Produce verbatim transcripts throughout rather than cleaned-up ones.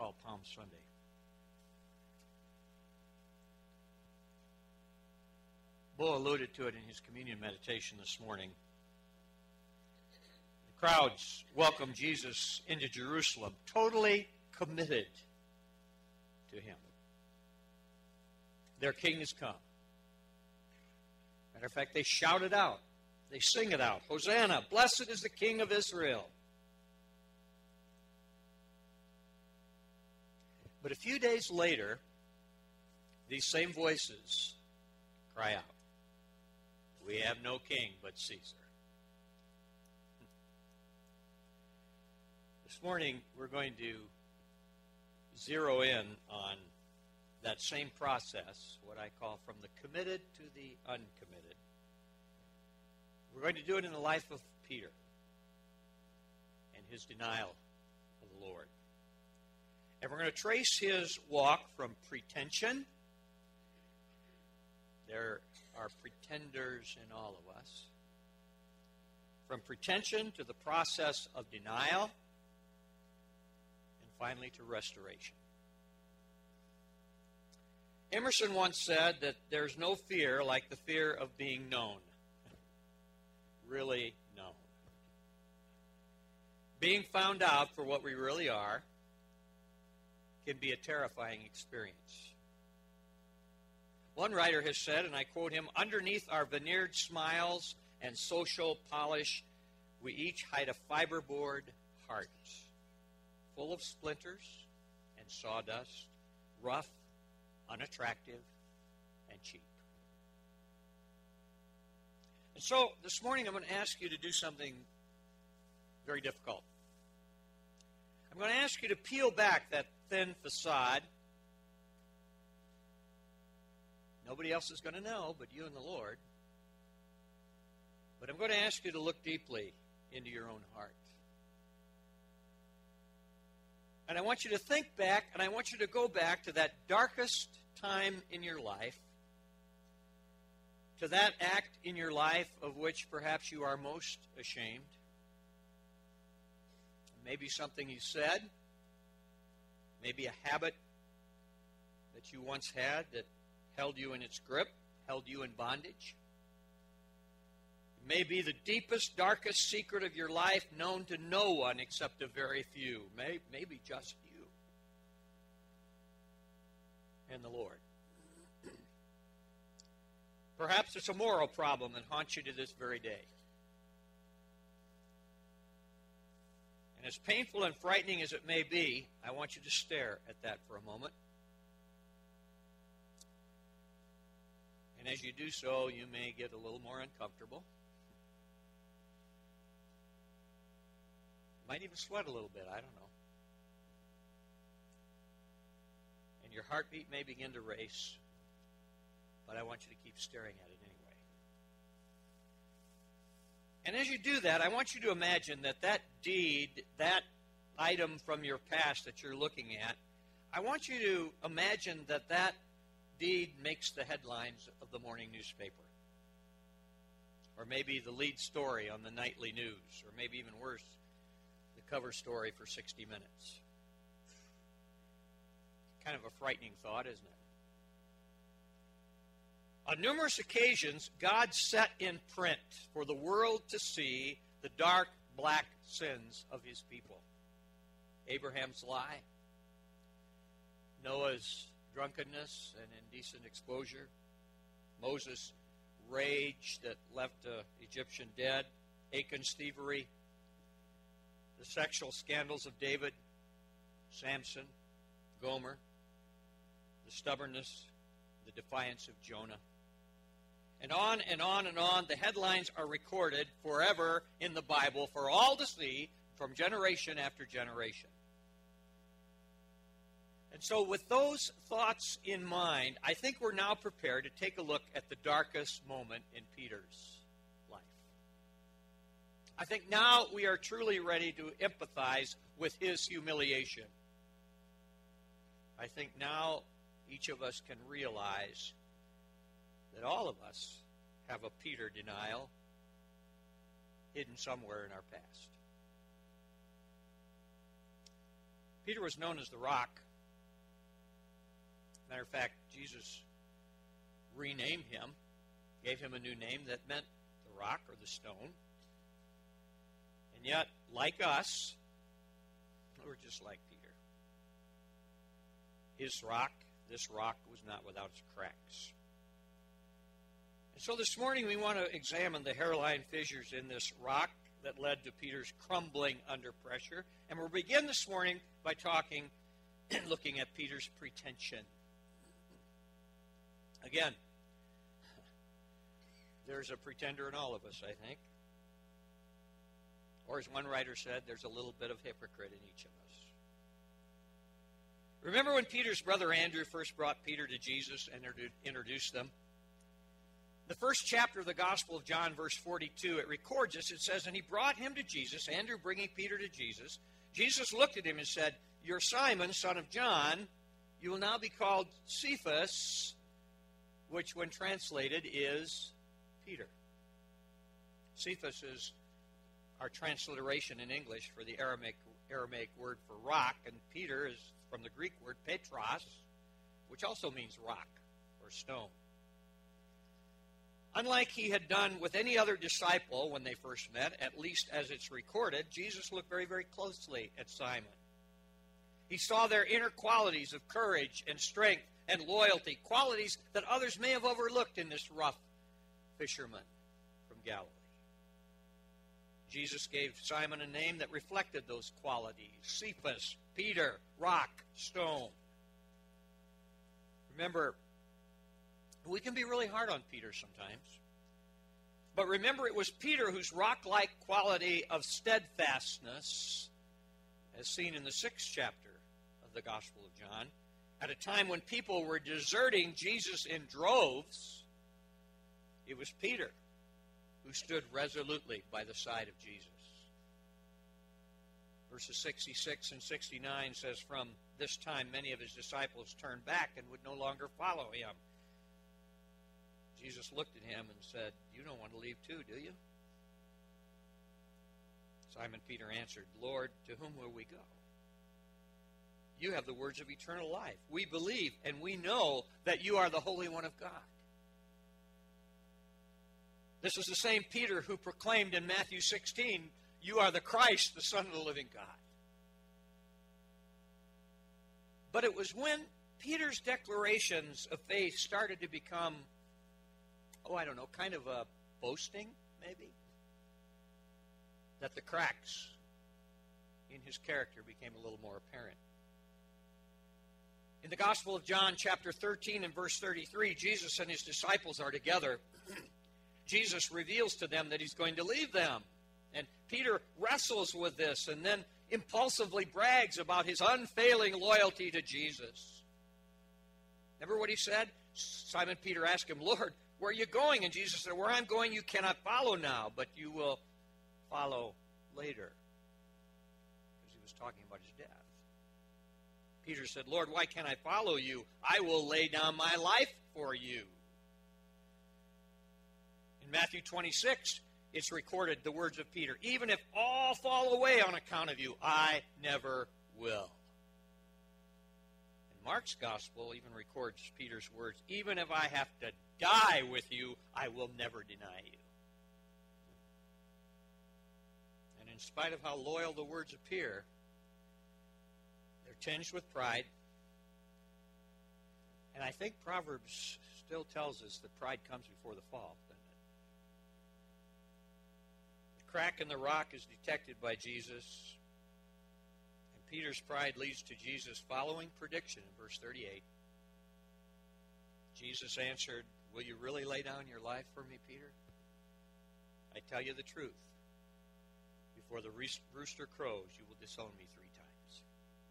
call Palm Sunday. Bo alluded to it in his communion meditation this morning. The crowds welcomed Jesus into Jerusalem, totally committed to him. Their king has come. Matter of fact, they shout it out. They sing it out. Hosanna, blessed is the King of Israel. But a few days later, these same voices cry out, we have no king but Caesar. This morning, we're going to zero in on that same process, what I call from the committed to the uncommitted. We're going to do it in the life of Peter and his denial of the Lord. And we're going to trace his walk from pretension. There are pretenders in all of us. From pretension to the process of denial, and finally to restoration. Emerson once said that there's no fear like the fear of being known. Really known. Being found out for what we really are can be a terrifying experience. One writer has said, and I quote him, underneath our veneered smiles and social polish, we each hide a fiberboard heart, full of splinters and sawdust, rough, unattractive, and cheap. And so this morning I'm going to ask you to do something very difficult. I'm going to ask you to peel back that thin facade. Nobody else is going to know but you and the Lord. But I'm going to ask you to look deeply into your own heart. And I want you to think back, and I want you to go back to that darkest time in your life, to that act in your life of which perhaps you are most ashamed. Maybe something you said, maybe a habit that you once had that held you in its grip, held you in bondage. It may be the deepest, darkest secret of your life known to no one except a very few, may, maybe just you and the Lord. Perhaps it's a moral problem that haunts you to this very day. And as painful and frightening as it may be, I want you to stare at that for a moment. And as you do so, you may get a little more uncomfortable. Might even sweat a little bit, I don't know. And your heartbeat may begin to race, but I want you to keep staring at it anyway. And as you do that, I want you to imagine that that deed, that item from your past that you're looking at, I want you to imagine that that deed makes the headlines of the morning newspaper. Or maybe the lead story on the nightly news. Or maybe even worse, the cover story for sixty minutes. Kind of a frightening thought, isn't it? On numerous occasions, God set in print for the world to see the dark, black sins of his people. Abraham's lie, Noah's drunkenness and indecent exposure, Moses' rage that left the Egyptian dead, Achan's thievery, the sexual scandals of David, Samson, Gomer, the stubbornness, the defiance of Jonah. And on and on and on, the headlines are recorded forever in the Bible for all to see from generation after generation. And so with those thoughts in mind, I think we're now prepared to take a look at the darkest moment in Peter's life. I think now we are truly ready to empathize with his humiliation. I think now each of us can realize that all of us have a Peter denial hidden somewhere in our past. Peter was known as the Rock. Matter of fact, Jesus renamed him, gave him a new name that meant the rock or the stone. And yet, like us, we're just like Peter. His rock, this rock, was not without its cracks. And so this morning we want to examine the hairline fissures in this rock that led to Peter's crumbling under pressure. And we'll begin this morning by talking and looking at Peter's pretension. Again, there's a pretender in all of us, I think. Or as one writer said, there's a little bit of hypocrite in each of us. Remember when Peter's brother Andrew first brought Peter to Jesus and introduced them? The first chapter of the Gospel of John, verse forty-two, it records this. It says, and he brought him to Jesus, Andrew bringing Peter to Jesus. Jesus looked at him and said, you're Simon, son of John. You will now be called Cephas, which when translated is Peter. Cephas is our transliteration in English for the Aramaic, Aramaic word for rock, and Peter is from the Greek word Petros, which also means rock or stone. Unlike he had done with any other disciple when they first met, at least as it's recorded, Jesus looked very, very closely at Simon. He saw their inner qualities of courage and strength and loyalty, qualities that others may have overlooked in this rough fisherman from Galilee. Jesus gave Simon a name that reflected those qualities: Cephas, Peter, rock, stone. Remember, we can be really hard on Peter sometimes. But remember, it was Peter whose rock-like quality of steadfastness, as seen in the sixth chapter of the Gospel of John, at a time when people were deserting Jesus in droves, it was Peter who stood resolutely by the side of Jesus. Verses sixty-six and sixty-nine says, from this time many of his disciples turned back and would no longer follow him. Jesus looked at him and said, you don't want to leave too, do you? Simon Peter answered, Lord, to whom will we go? You have the words of eternal life. We believe and we know that you are the Holy One of God. This is the same Peter who proclaimed in Matthew sixteen, you are the Christ, the Son of the living God. But it was when Peter's declarations of faith started to become, oh, I don't know, kind of a boasting, maybe, that the cracks in his character became a little more apparent. In the Gospel of John, chapter thirteen and verse thirty-three, Jesus and his disciples are together. Jesus reveals to them that he's going to leave them. And Peter wrestles with this and then impulsively brags about his unfailing loyalty to Jesus. Remember what he said? Simon Peter asked him, Lord, where are you going? And Jesus said, where I'm going you cannot follow now, but you will follow later. Because he was talking about his death. Peter said, Lord, why can't I follow you? I will lay down my life for you. In Matthew twenty-six, it's recorded the words of Peter, even if all fall away on account of you, I never will. And Mark's gospel even records Peter's words, even if I have to die with you, I will never deny you. And in spite of how loyal the words appear, they're tinged with pride. And I think Proverbs still tells us that pride comes before the fall, doesn't it? The crack in the rock is detected by Jesus. And Peter's pride leads to Jesus' following prediction in verse thirty-eight. Jesus answered, will you really lay down your life for me, Peter? I tell you the truth. Before the rooster crows, you will disown me three times.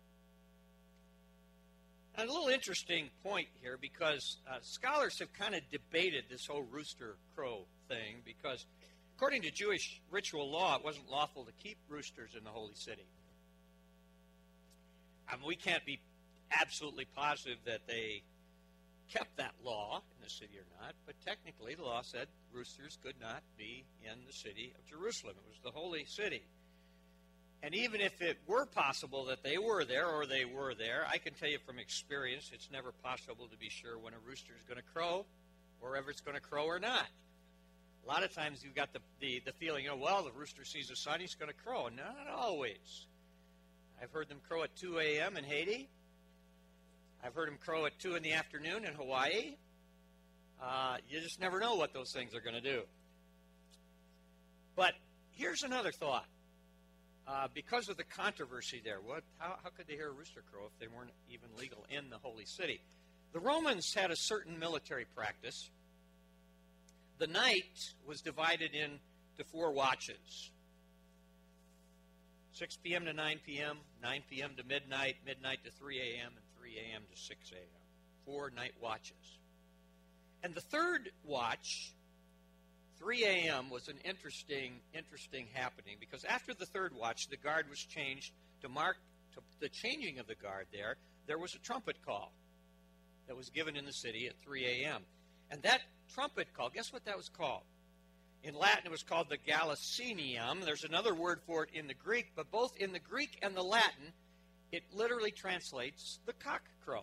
And a little interesting point here, because uh, scholars have kind of debated this whole rooster crow thing, because according to Jewish ritual law, it wasn't lawful to keep roosters in the holy city. I mean, we can't be absolutely positive that they kept that law in the city or not, but technically the law said roosters could not be in the city of Jerusalem. It was the holy city. And even if it were possible that they were there or they were there, I can tell you from experience it's never possible to be sure when a rooster is going to crow or whether it's going to crow or not. A lot of times you've got the, the, the feeling, you know, well, the rooster sees the sun, he's going to crow. Not always. I've heard them crow at two a.m. in Haiti. I've heard them crow at two in the afternoon in Hawaii. Uh, you just never know what those things are going to do. But here's another thought. Uh, because of the controversy there, what, how, how could they hear a rooster crow if they weren't even legal in the holy city? The Romans had a certain military practice. The night was divided into four watches. six p.m. to nine p.m., nine p.m. to midnight, midnight to three a.m., and three a.m. to six a.m. Four night watches. And the third watch, three a.m., was an interesting, interesting happening because after the third watch, the guard was changed to mark to the changing of the guard there. There was a trumpet call that was given in the city at three a.m. And that trumpet call, guess what that was called? In Latin, it was called the Gallicinium. There's another word for it in the Greek, but both in the Greek and the Latin, it literally translates the cock crow.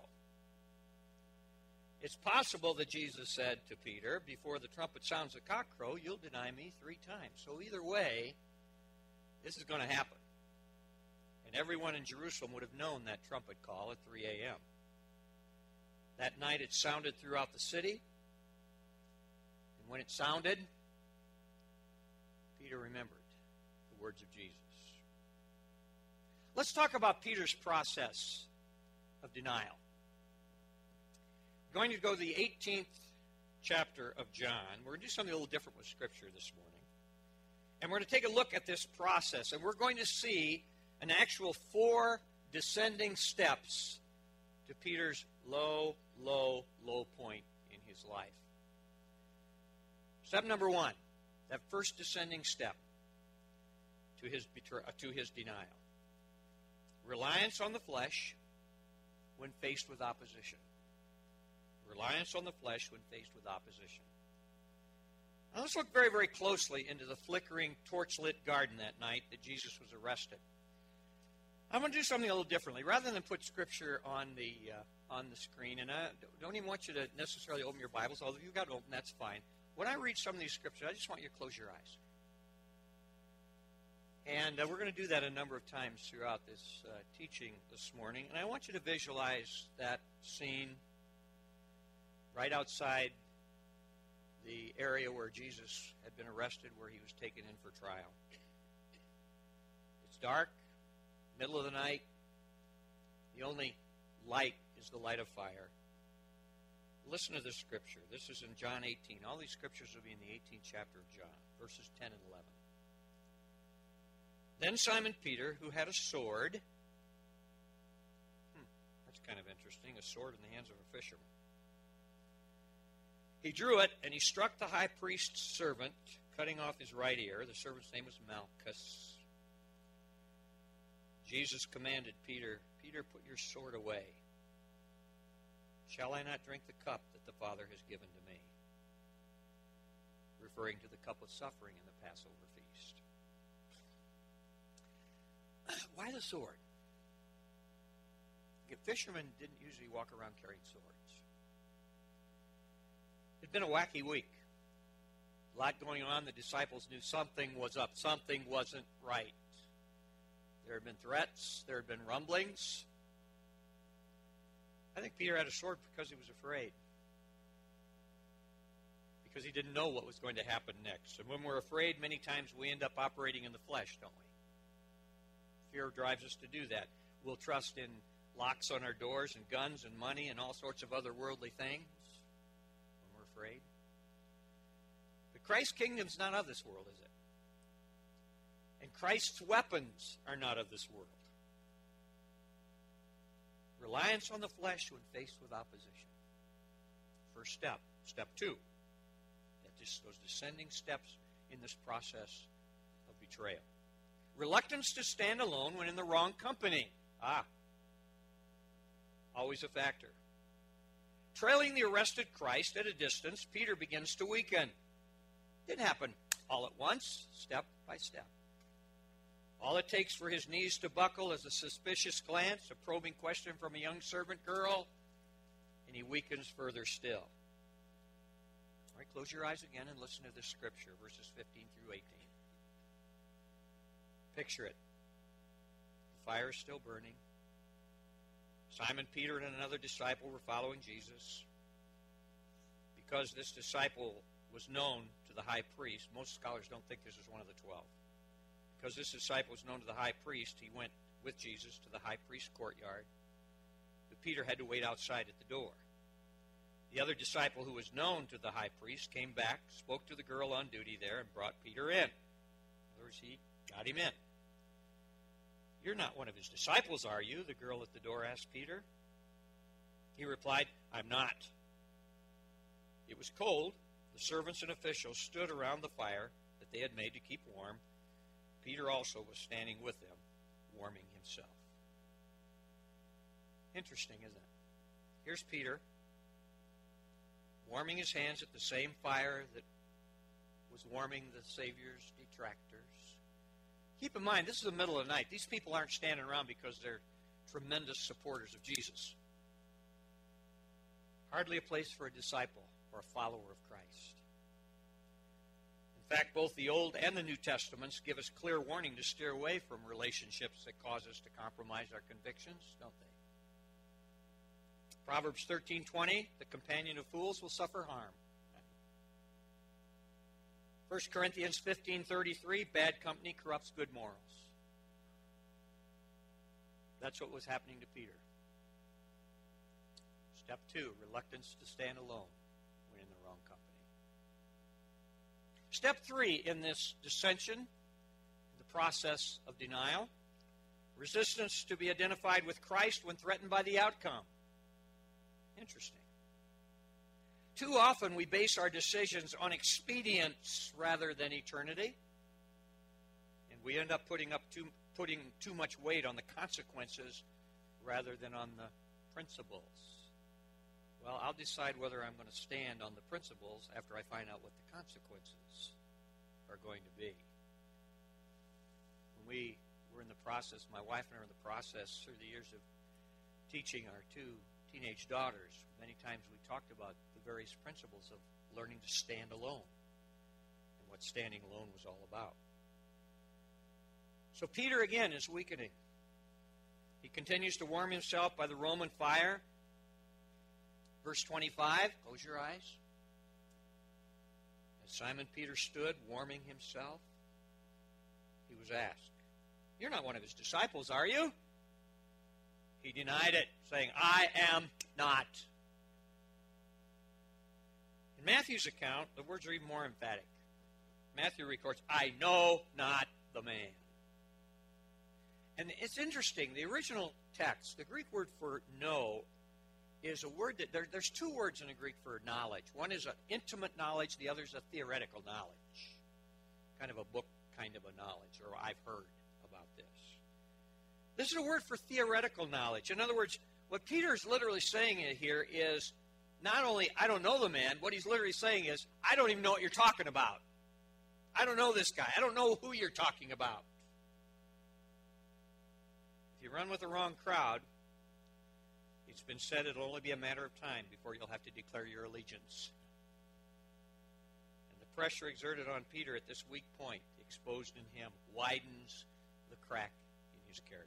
It's possible that Jesus said to Peter, before the trumpet sounds the cock crow, you'll deny me three times. So either way, this is going to happen. And everyone in Jerusalem would have known that trumpet call at three a.m. That night it sounded throughout the city. And when it sounded, Peter remembered the words of Jesus. Let's talk about Peter's process of denial. We're going to go to the eighteenth chapter of John. We're going to do something a little different with Scripture this morning. And we're going to take a look at this process. And we're going to see an actual four descending steps to Peter's low, low, low point in his life. Step number one, that first descending step to his betray- to his denial. Reliance on the flesh when faced with opposition. Reliance on the flesh when faced with opposition. Now let's look very, very closely into the flickering, torch-lit garden that night that Jesus was arrested. I'm going to do something a little differently. Rather than put Scripture on the uh, on the screen, and I don't even want you to necessarily open your Bibles, although you've got to open, that's fine. When I read some of these Scriptures, I just want you to close your eyes. And uh, we're going to do that a number of times throughout this uh, teaching this morning. And I want you to visualize that scene right outside the area where Jesus had been arrested, where he was taken in for trial. It's dark, middle of the night. The only light is the light of fire. Listen to this scripture. This is in John eighteen. All these scriptures will be in the eighteenth chapter of John, verses ten and eleven. Then Simon Peter, who had a sword, hmm, that's kind of interesting, a sword in the hands of a fisherman. He drew it, and he struck the high priest's servant, cutting off his right ear. The servant's name was Malchus. Jesus commanded Peter, Peter, put your sword away. Shall I not drink the cup that the Father has given to me? Referring to the cup of suffering in the Passover feast. Why the sword? Fishermen didn't usually walk around carrying swords. It had been a wacky week. A lot going on. The disciples knew something was up. Something wasn't right. There had been threats. There had been rumblings. I think Peter had a sword because he was afraid. Because he didn't know what was going to happen next. And when we're afraid, many times we end up operating in the flesh, don't we? Fear drives us to do that. We'll trust in locks on our doors and guns and money and all sorts of other worldly things when we're afraid. But Christ's kingdom's not of this world, is it? And Christ's weapons are not of this world. Reliance on the flesh when faced with opposition. First step. Step two. That just those descending steps in this process of betrayal. Reluctance to stand alone when in the wrong company. Ah. Always a factor. Trailing the arrested Christ at a distance, Peter begins to weaken. Didn't happen all at once, step by step. All it takes for his knees to buckle is a suspicious glance, a probing question from a young servant girl, and he weakens further still. All right, close your eyes again and listen to this scripture, verses fifteen through eighteen. Picture it. The fire is still burning. Simon Peter and another disciple were following Jesus. Because this disciple was known to the high priest, most scholars don't think this is one of the twelve. Because this disciple was known to the high priest, he went with Jesus to the high priest's courtyard. But Peter had to wait outside at the door. The other disciple who was known to the high priest came back, spoke to the girl on duty there, and brought Peter in. In other words, he got him in. You're not one of his disciples, are you? The girl at the door asked Peter. He replied, I'm not. It was cold. The servants and officials stood around the fire that they had made to keep warm. Peter also was standing with them, warming himself. Interesting, isn't it? Here's Peter, warming his hands at the same fire that was warming the Savior's detractors. Keep in mind, this is the middle of the night. These people aren't standing around because they're tremendous supporters of Jesus. Hardly a place for a disciple or a follower of Christ. In fact, both the Old and the New Testaments give us clear warning to steer away from relationships that cause us to compromise our convictions, don't they? Proverbs thirteen twenty, the companion of fools will suffer harm. First Corinthians fifteen thirty-three, bad company corrupts good morals. That's what was happening to Peter. Step two, reluctance to stand alone when in the wrong company. Step three in this dissension, the process of denial, resistance to be identified with Christ when threatened by the outcome. Interesting. Too often we base our decisions on expedience rather than eternity. And we end up putting up too, putting too much weight on the consequences rather than on the principles. Well, I'll decide whether I'm going to stand on the principles after I find out what the consequences are going to be. When we were in the process, my wife and I were in the process through the years of teaching our two teenage daughters, many times we talked about the various principles of learning to stand alone and what standing alone was all about. So Peter again is weakening. He continues to warm himself by the Roman fire. Verse twenty-five, close your eyes. As Simon Peter stood warming himself, he was asked, "You're not one of his disciples, are you?" He denied it, saying, "I am not." In Matthew's account, the words are even more emphatic. Matthew records, "I know not the man." And it's interesting, the original text, the Greek word for know, is a word that, there, there's two words in the Greek for knowledge. One is an intimate knowledge, the other is a theoretical knowledge. Kind of a book kind of a knowledge, or I've heard about this. This is a word for theoretical knowledge. In other words, what Peter is literally saying here is not only, I don't know the man, what he's literally saying is, I don't even know what you're talking about. I don't know this guy. I don't know who you're talking about. If you run with the wrong crowd, it's been said it'll only be a matter of time before you'll have to declare your allegiance. And the pressure exerted on Peter at this weak point, exposed in him, widens the crack in his character.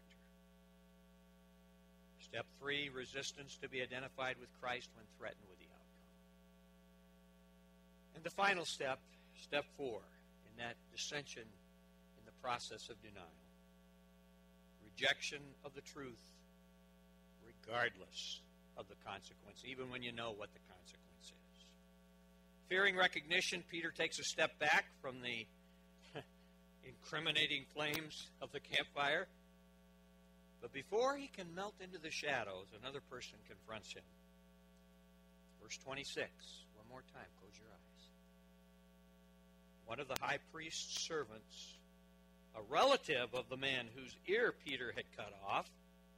Step three, resistance to be identified with Christ when threatened with the outcome. And the final step, step four, in that dissension in the process of denial. Rejection of the truth regardless of the consequence, even when you know what the consequence is. Fearing recognition, Peter takes a step back from the incriminating flames of the campfire. But before he can melt into the shadows, another person confronts him. Verse twenty-six, one more time, close your eyes. One of the high priest's servants, a relative of the man whose ear Peter had cut off.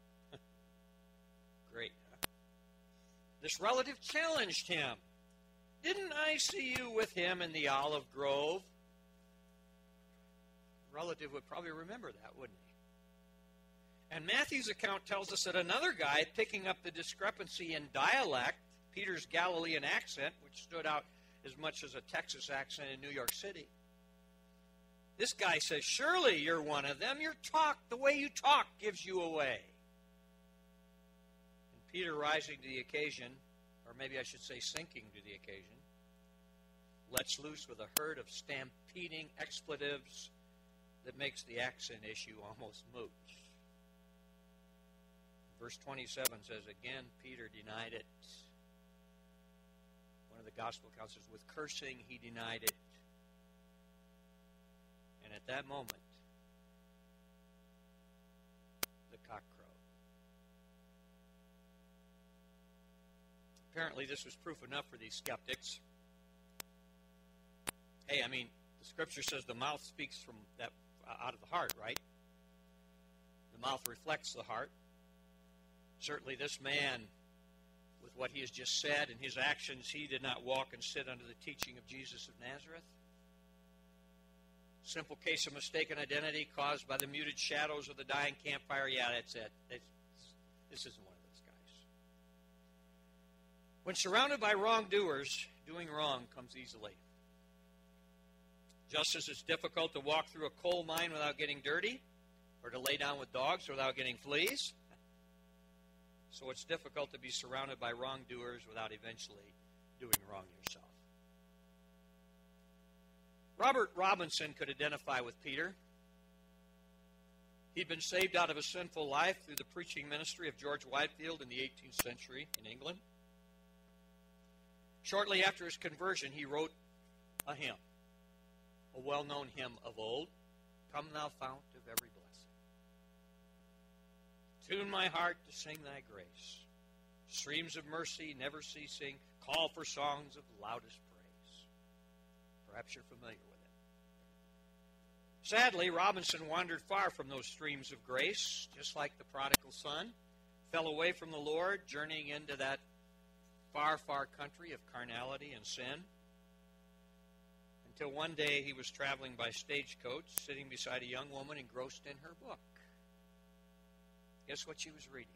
Great. Huh? This relative challenged him. "Didn't I see you with him in the olive grove?" relative would probably remember that, wouldn't he? And Matthew's account tells us that another guy, picking up the discrepancy in dialect, Peter's Galilean accent, which stood out as much as a Texas accent in New York City. This guy says, surely you're one of them. Your talk, the way you talk, gives you away. And Peter, rising to the occasion, or maybe I should say sinking to the occasion, lets loose with a herd of stampeding expletives that makes the accent issue almost moot. Verse twenty-seven says, again, Peter denied it. One of the gospel accounts says, with cursing he denied it. And at that moment, the cock crowed. Apparently, this was proof enough for these skeptics. Hey, I mean, the Scripture says the mouth speaks from that out of the heart, right? The mouth reflects the heart. Certainly, this man, with what he has just said and his actions, he did not walk and sit under the teaching of Jesus of Nazareth. Simple case of mistaken identity caused by the muted shadows of the dying campfire. Yeah, that's it. It's, this isn't one of those guys. When surrounded by wrongdoers, doing wrong comes easily. Just as it's difficult to walk through a coal mine without getting dirty, or to lay down with dogs without getting fleas, so it's difficult to be surrounded by wrongdoers without eventually doing wrong yourself. Robert Robinson could identify with Peter. He'd been saved out of a sinful life through the preaching ministry of George Whitefield in the eighteenth century in England. Shortly after his conversion, he wrote a hymn, a well-known hymn of old, Come Thou Fount of Every Blessing. Tune my heart to sing thy grace. Streams of mercy never ceasing, call for songs of loudest praise. Perhaps you're familiar with it. Sadly, Robinson wandered far from those streams of grace, just like the prodigal son, fell away from the Lord, journeying into that far, far country of carnality and sin, until one day he was traveling by stagecoach, sitting beside a young woman engrossed in her book. Guess what she was reading?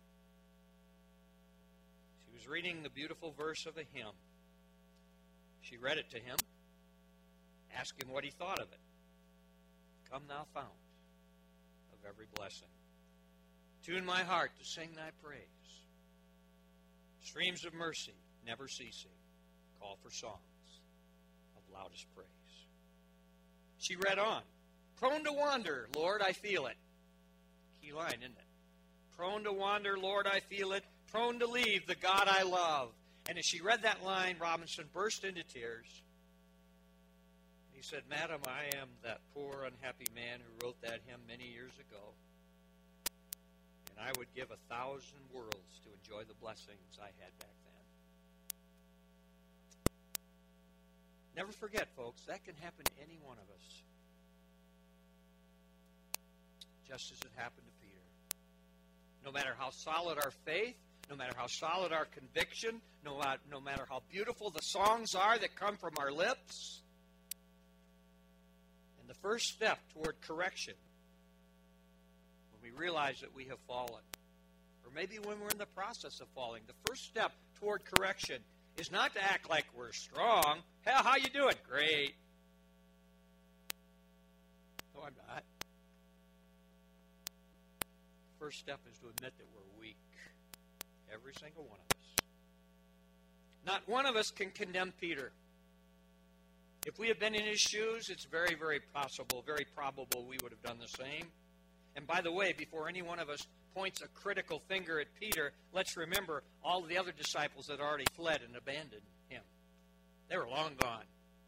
She was reading the beautiful verse of a hymn. She read it to him, asked him what he thought of it. Come thou fount of every blessing. Tune my heart to sing thy praise. Streams of mercy never ceasing, call for songs of loudest praise. She read on. Prone to wander, Lord, I feel it. Key line, isn't it? Prone to wander, Lord, I feel it. Prone to leave the God I love. And as she read that line, Robinson burst into tears. He said, Madam, I am that poor, unhappy man who wrote that hymn many years ago. And I would give a thousand worlds to enjoy the blessings I had back then. Never forget, folks, that can happen to any one of us. Just as it happened to Peter. No matter how solid our faith, no matter how solid our conviction, no, no matter how beautiful the songs are that come from our lips, and the first step toward correction, when we realize that we have fallen, or maybe when we're in the process of falling, the first step toward correction is not to act like we're strong. Hell, how you doing? Great. No, I'm not. First step is to admit that we're weak. Every single one of us. Not one of us can condemn Peter. If we had been in his shoes, it's very, very possible, very probable we would have done the same. And by the way, before any one of us points a critical finger at Peter, let's remember all the other disciples that already fled and abandoned him. They were long gone.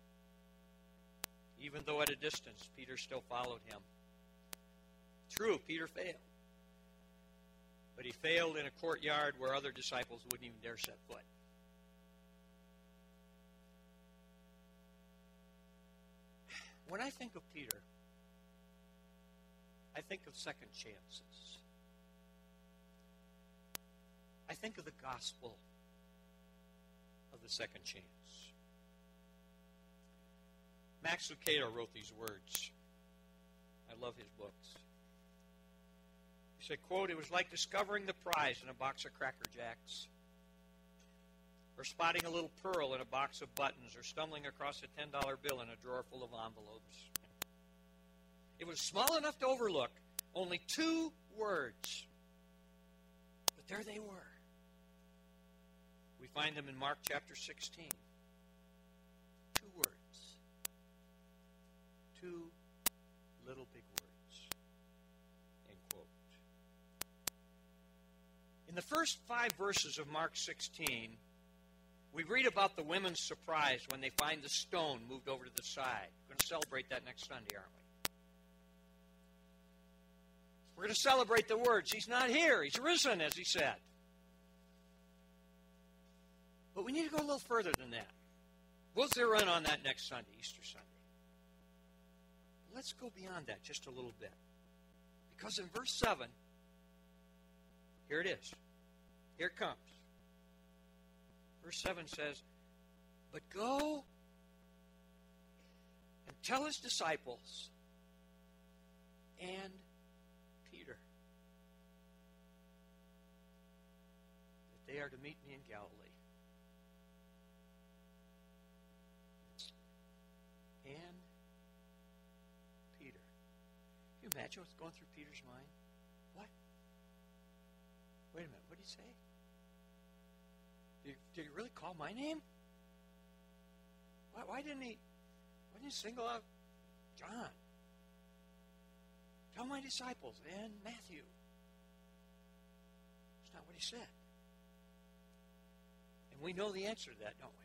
Even though at a distance, Peter still followed him. True, Peter failed. But he failed in a courtyard where other disciples wouldn't even dare set foot. When I think of Peter, I think of second chances. I think of the gospel of the second chance. Max Lucado wrote these words. I love his books. He said, quote, "It was like discovering the prize in a box of Cracker Jacks, or spotting a little pearl in a box of buttons, or stumbling across a ten dollar bill in a drawer full of envelopes. It was small enough to overlook, only two words. But there they were. We find them in Mark chapter sixteen. Two words. Two little big words." End quote. In the first five verses of Mark sixteen, we read about the women's surprise when they find the stone moved over to the side. We're going to celebrate that next Sunday, aren't we? We're going to celebrate the words. He's not here. He's risen, as he said. But we need to go a little further than that. We'll zero in on that next Sunday, Easter Sunday. Let's go beyond that just a little bit. Because in verse seven, here it is. Here it comes. Verse seven says, "But go and tell his disciples and Peter that they are to meet me in Galilee." And Peter. Can you imagine what's going through Peter's mind? What? Wait a minute, what did he say? Did he, did he really call my name? Why, why didn't he why didn't he single out John? Tell my disciples and Matthew. It's not what he said. And we know the answer to that, don't we?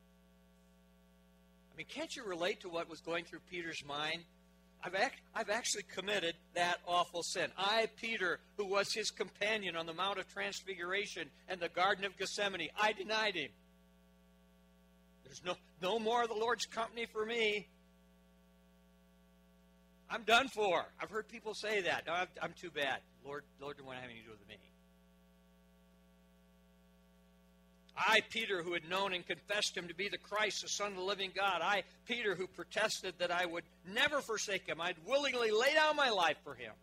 I mean, can't you relate to what was going through Peter's mind? I've, act, I've actually committed that awful sin. I, Peter, who was his companion on the Mount of Transfiguration and the Garden of Gethsemane, I denied him. There's no, no more of the Lord's company for me. I'm done for. I've heard people say that. No, I'm, I'm too bad. Lord, Lord didn't want to have anything to do with me. I, Peter, who had known and confessed him to be the Christ, the Son of the living God. I, Peter, who protested that I would never forsake him. I'd willingly lay down my life for him.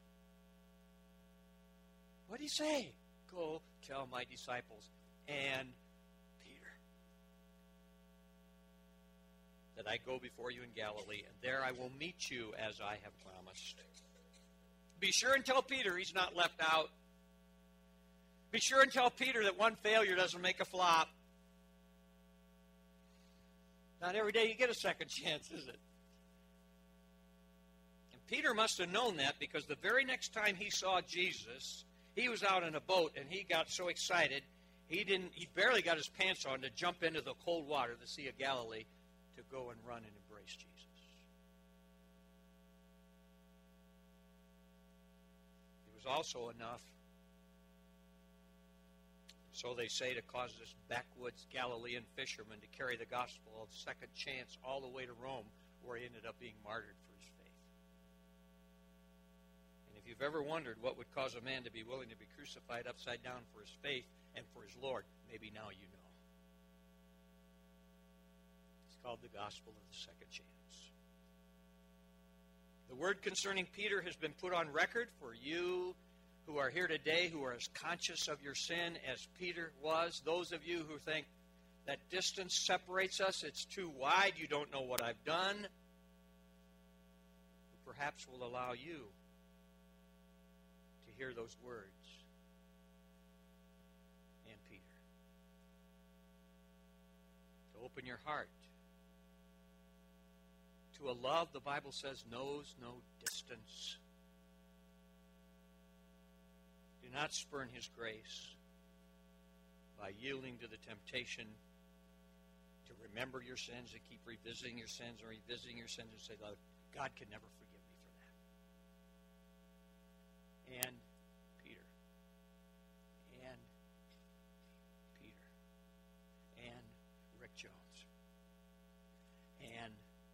What did he say? Go tell my disciples and Peter that I go before you in Galilee, and there I will meet you as I have promised. Be sure and tell Peter he's not left out. Be sure and tell Peter that one failure doesn't make a flop. Not every day you get a second chance, is it? And Peter must have known that, because the very next time he saw Jesus, he was out in a boat and he got so excited he didn't he barely got his pants on to jump into the cold water, the Sea of Galilee, to go and run and embrace Jesus. It was also enough, so they say, to cause this backwoods Galilean fisherman to carry the gospel of second chance all the way to Rome, where he ended up being martyred for his faith. And if you've ever wondered what would cause a man to be willing to be crucified upside down for his faith and for his Lord, maybe now you know. It's called the gospel of the second chance. The word concerning Peter has been put on record for you who are here today, who are as conscious of your sin as Peter was. Those of you who think that distance separates us, it's too wide, you don't know what I've done, who perhaps will allow you to hear those words. And Peter. To open your heart to a love, the Bible says, knows no distance. Do not spurn his grace by yielding to the temptation to remember your sins, to keep revisiting your sins and revisiting your sins and say, God can never forgive me for that. And Peter. And Peter. And Rick Jones. And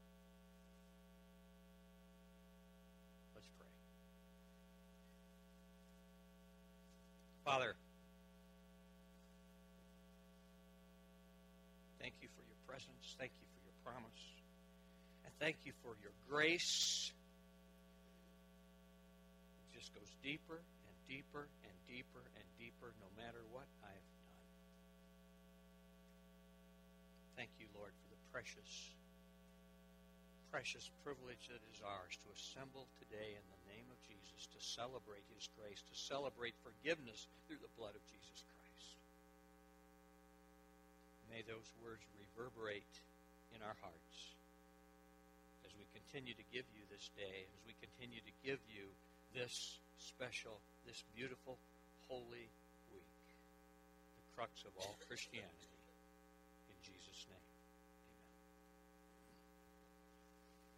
let's pray. Father, thank you for your presence. Thank you for your promise. And thank you for your grace just goes deeper and deeper and deeper and deeper no matter what I've done. Thank you, Lord, for the precious, precious privilege that is ours to assemble today in the name of Jesus to celebrate His grace, to celebrate forgiveness through the blood of Jesus Christ. May those words reverberate in our hearts as we continue to give you this day, as we continue to give you this special, this beautiful, holy week, the crux of all Christianity. In Jesus' name.